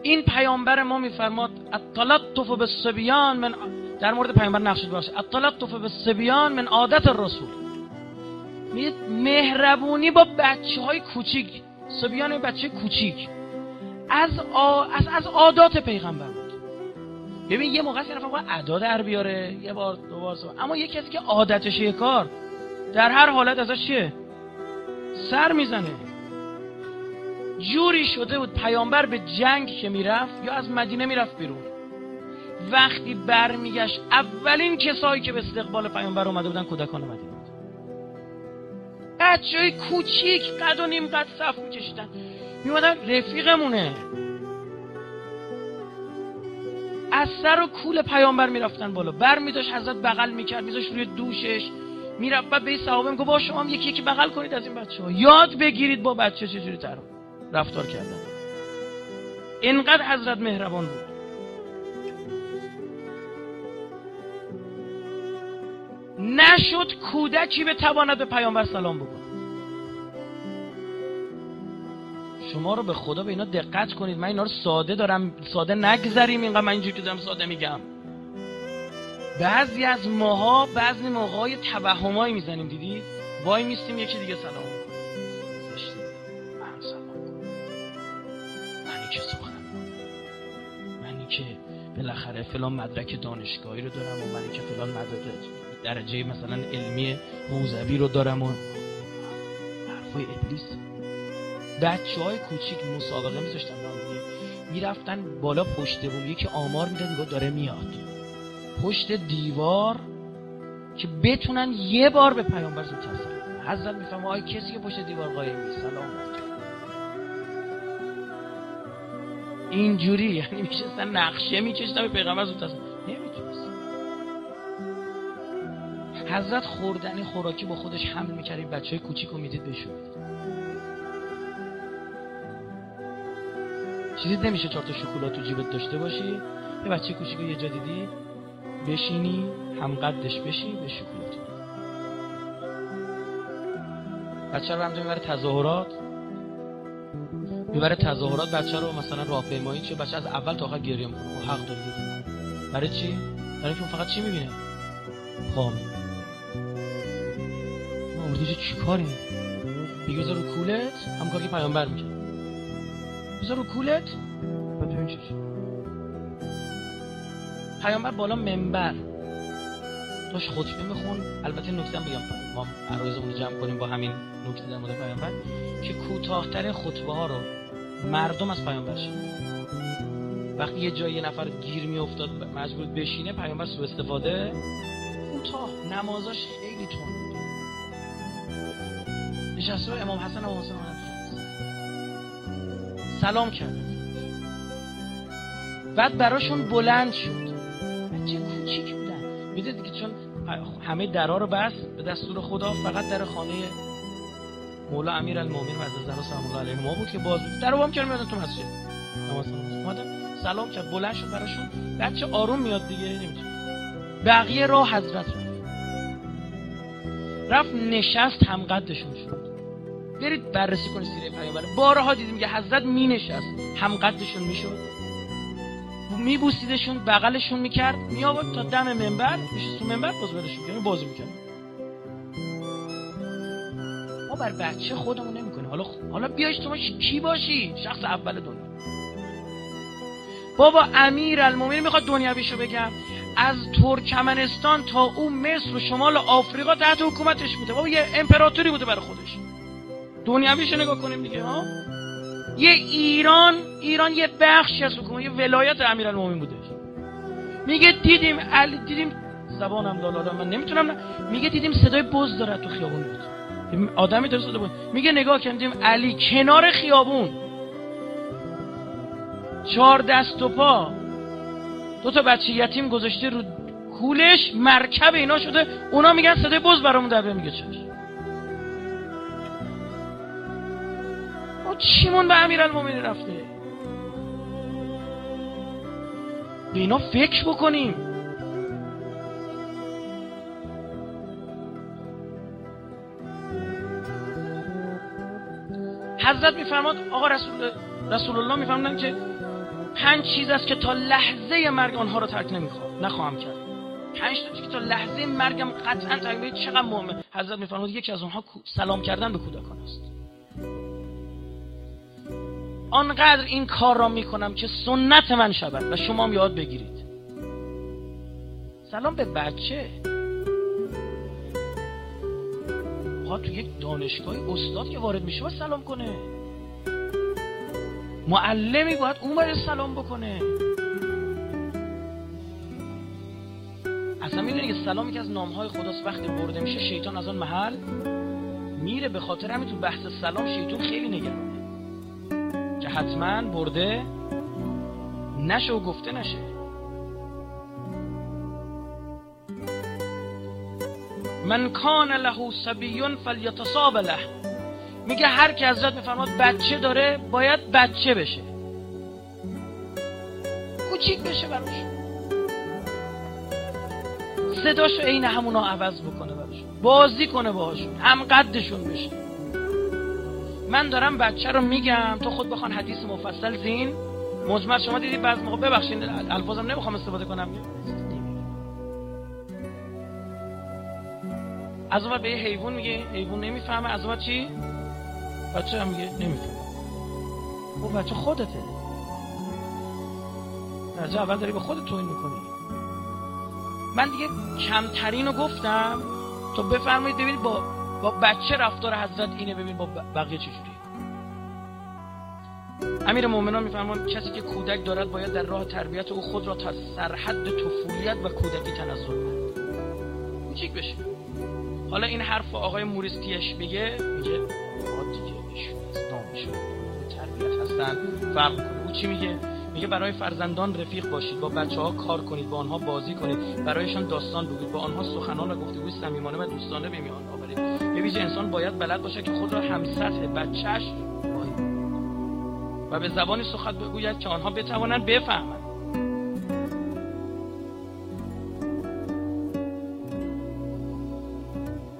این پیامبر ما میفرماد التلطف بالصبیان من، در مورد پیامبر نقشت باشه، التلطف بالصبیان من عادت الرسول. مهربونی با بچه‌های کوچیک، صبیان بچه کوچیک از عادات پیغمبر بود. ببین یه موقع یه نفر باید ادا در بیاره، یه بار دو بار اما یه کسی که عادتشه یه کار در هر حالت ازش چیه؟ سر میزنه. جوری شده بود پیامبر به جنگ که میرفت یا از مدینه میرفت بیرون، وقتی برمیگشت اولین کسایی که به استقبال پیامبر اومده بودن کودکان مدینه بود. بچه‌های کوچیک قد و نیم قد صف میکشیدن، میومدن رفیقمونه، از سر و کول پیامبر میرفتن بالا، بر میداشت حضرت بغل میکرد، میذاشت روی دوشش، میرفت بعد به این صحابه میگه با شما هم یکی یکی بغل کنید از این بچه‌ها، یاد بگیرید با بچه چجوری رفتار کردن. اینقدر حضرت مهربان بود. نشد کودکی بتواند به پیامبر سلام بکنه. شما رو به خدا به اینا دقت کنید، من اینا رو ساده دارم، ساده نگذریم، اینقدر من اینجوری که دارم ساده میگم. بعضی از ماها بعضی موقعای توهمایی میزنیم، دیدی؟ وای میستیم یکی دیگه سلام میکنه، من سلام کنم، منی که سخن، منی که بالاخره فلان مدرک دانشگاهی رو دارم و منی که فلان مدرک درجه مثلا علمی حوزوی رو دارم و حرفای ابلیس. بچه‌های کوچیک مسابقه میذاشتن میرفتن بالا پشت بوم، یکی آمار میداد میگه داره میاد پشت دیوار که بتونن یه بار به پیامبر زودتر سلام. حضرت میفهمه آی کسی که پشت دیوار قایم نیست سلام اینجوری، یعنی میشستن نقشه میکشتن به پیغمبر زودتر سلام نمیتونست. حضرت خوردنی خوراکی با خودش حمل میکرد، بچهای کوچیکو میدید بشورید. چیزی نمیشه 4 تا شکلات تو جیبت داشته باشی، یه بچه کوچیکو یه جا دیدی بشینی هم قدش بشی به شکلات. بچه رو همجا میبره تظاهرات، بچه رو مثلا راهپیمایی، چه بچه از اول تا آخر گریه میکنه، حق داره گریه. برای چی؟ برای اینکه فقط چی میبینه؟ خامه. ما اردیجه چی کاری؟ میگه بذار رو کولت، هم کاری که پیامبر میکنه، بذار رو کولت و ببین چی شد. پیامبر بالا منبر داشت خطبه میخون. البته نکته هم بگم، ما عرایزمون رو جمع کنیم با همین نکته در مورد پیامبر که کوتاه‌ترین خطبه ها رو مردم از پیامبر شنیدن. وقتی یه جایی یه نفر گیر میافتاد مجبور بشینه، پیامبر سوء استفاده کوتاه، نمازاش خیلی تند بود. نشسته امام حسن و حسین سلام کرد، بعد براشون بلند شد. بچه کوچیک بودن، میدونید که چون همه درها رو بست به دستور خدا، فقط در خانه مولا امیرالمومنین و زن سلام الله علیه ما بود که باز بود. درو بام کرد میاد تو مسجد اومدن سلام کرد، بلند شد براشون. بچه آروم میاد دیگه، نمیتونه. بقیه راه حضرت رفت نشست، هم قدشون شد. برید بررسی کنید سیره پیامبر، بارها دیدیم که حضرت می نشست هم قدشون میشد، میبوسیدشون، بغلشون میکرد، میآورد تا دم منبر، میشه تو منبر باز برشون کنه، بازی میکنه. ما بر بچه خودمون نمیکنیم. حالا بیایش تو کی باشی؟ شخص اول دنیا. بابا امیرالمومنین میخواد دنیویشو بگم، از ترکمنستان تا اون مصر و شمال آفریقا تحت حکومتش بوده. بابا یه امپراتوری بوده برای خودش. دنیویشو نگاه کنیم دیگه ها. یه ایران یه بخشی از حکومت، یه ولایت امیرالمومنین بوده. میگه دیدیم زبانم لالا من نمیتونم میگه دیدیم صدای بز داره تو خیابون بود. آدمی داره صدا بز. میگه نگاه کردیم علی کنار خیابون 4 دست و پا 2 تا بچه یتیم گذاشته رو کولش، مرکب اینا شده، اونا میگن صدای بز برامون در میگه چش. چیمون به امیرالمومنین رفته؟ به اینا فکر بکنیم. حضرت میفرماد، آقا رسول الله میفرمودن که 5 چیز است که تا لحظه مرگ آنها را ترک نخواهم کرد. 5 تا که تا لحظه مرگم قطعا ترک نمی‌کنم. چقدر مهمه. حضرت می‌فرمایند یکی از اونها سلام کردن به کودکان است. آنقدر این کار را میکنم که سنت من شود و شما هم یاد بگیرید. سلام به بچه. تو یک دانشگاهی استاد که وارد میشه باید سلام کنه. معلمی باید اون باید سلام بکنه. اصلا میدونی که سلام یکی از نامهای خداست. وقتی برده میشه شیطان از آن محل میره. به خاطر همین تو بحث سلام شیطان خیلی نگرانه که حتما برده نشه و گفته نشه. من کان له صبی فلیتصاب له. میگه هر کی حضرت میفرماد بچه داره باید بچه بشه، کوچیک بشه براش، صداشو عین همونا عوض بکنه براشون، بازی کنه باهاشون، هم قدشون بشه. من دارم بچه رو میگم، تو خود بخوان حدیث مفصل زین مجمل. شما دیدید بعضی موقع، ببخشید الفاظم نمیخوام استفاده کنم، از اون به یه حیوان میگه حیوان نمیفهمه، از اون چی؟ بچه هم میگه نمیفهمه. خب بچه خودته، درجه اول داری به خودت توهین میکنی. من دیگه کمترین رو گفتم تا بفرمایید ببینید با بچه رفتار حضرت اینه، ببین با بقیه چجوریه. امیر مومنان میفرمان کسی که کودک دارد باید در راه تربیت او خود را تا سرحد طفولیت و کودکی تنزل کند، کوچیک بشه. حالا این حرف آقای موریستیش میگه دیگه ایشون از نامشون تربیت هستن فرق میکنه. او چی میگه؟ میگه برای فرزندان رفیق باشید، با بچه‌ها کار کنید، با آنها بازی کنید، برایشان داستان بگویید، با آنها سخنان و گفتگوی صمیمانه و دوستانه به میان آورید. به ویژه انسان باید بلد باشه که خود را همسطح بچه‌اش و به زبانی سخن بگوید که آنها بتوانند بفهمند.